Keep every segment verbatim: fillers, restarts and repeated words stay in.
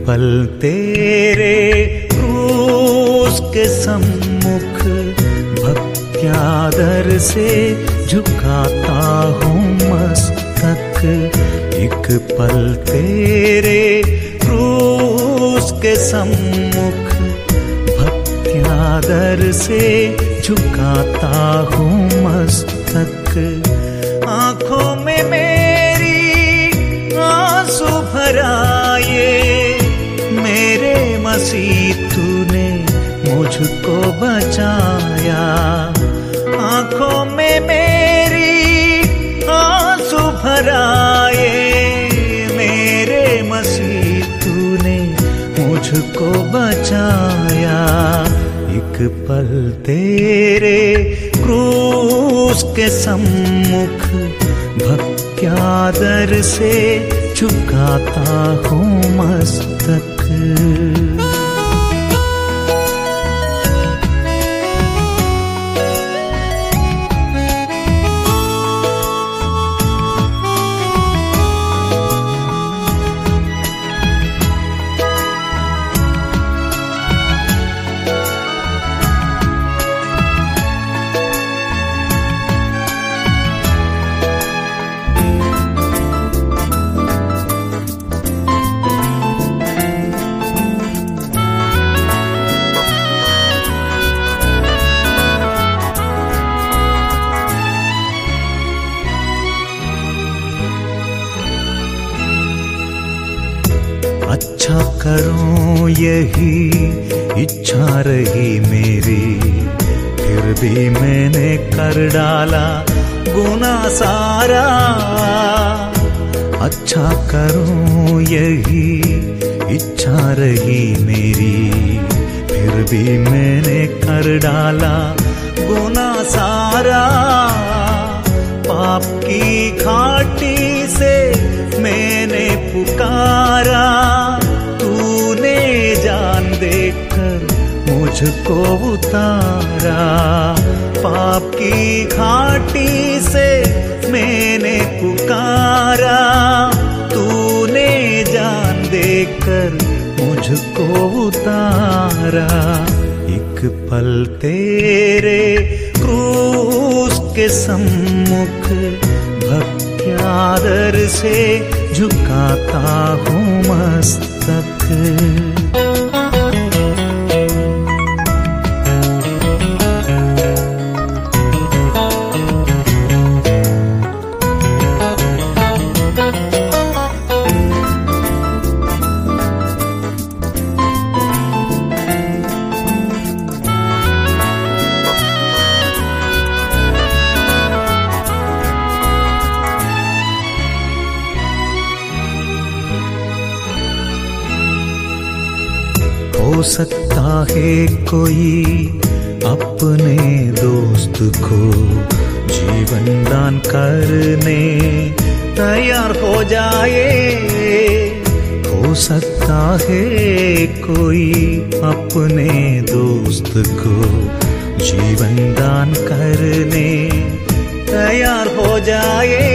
पल तेरे क्रूस के सम्मुख भक्त्यादर से झुकाता हूँ मस्तक। एक पल तेरे क्रूस के सम्मुख भक्त्यादर से झुकाता हूँ मस्तक। आँखों में मेरी आंसू भराए, मेरे मसीह तूने मुझको बचाया। आँखों में मेरी आंसू भराए, मेरे मसीह तूने मुझको बचाया। एक पल तेरे क्रूस के सम्मुख भक्त्यादर से झुकाता हूँ मस्तक। अच्छा करूं यही इच्छा रही मेरी, फिर भी मैंने कर डाला गुनाह सारा। अच्छा करूं यही इच्छा रही मेरी, फिर भी मैंने कर डाला गुनाह सारा। पाप की घाटी से मैंने पुकारा, तूने जान देकर मुझको उतारा। पाप की घाटी से मैंने पुकारा, तूने जान देकर मुझको उतारा। एक पल तेरे क्रूस के सम्मुख भक्त्यादर से झुकाता हूँ मस्तक। हो सकता है कोई अपने दोस्त को जीवन दान करने तैयार हो जाए। हो सकता है कोई अपने दोस्त को जीवन दान करने तैयार हो जाए।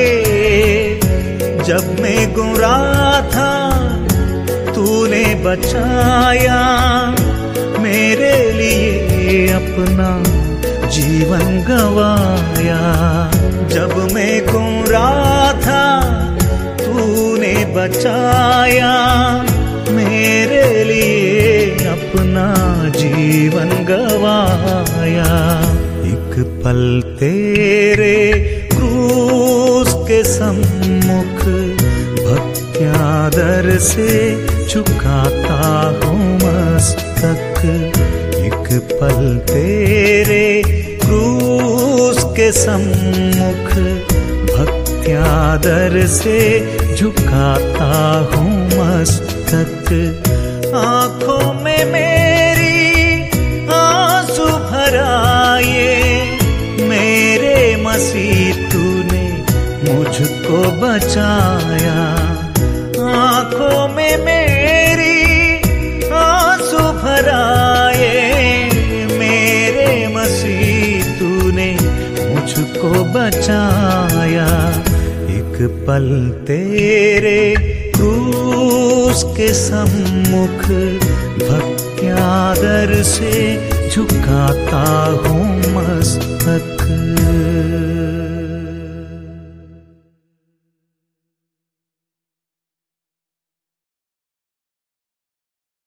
जब मैं गुमराह था तूने बचाया, मेरे लिए अपना जीवन गवाया। जब मैं गुमराह था तूने बचाया, मेरे लिए अपना जीवन गवाया। एक पल तेरे क्रूस के सम्मुख भक्त्यादर से झुकाता हूँ मस्तक। एक पल तेरे क्रूस के सम्मुख भक्त्यादर से झुकाता हूँ मस्तक। आँखों में मेरी आंसू भराए, मेरे मसीह तूने मुझको बचाया। आँखों में मेरी आंसू भराए, मेरे मसीह तूने मुझको बचाया। एक पल तेरे क्रूस उसके सम्मुख भक्त्यादर से झुकाता हूँ मस्तक।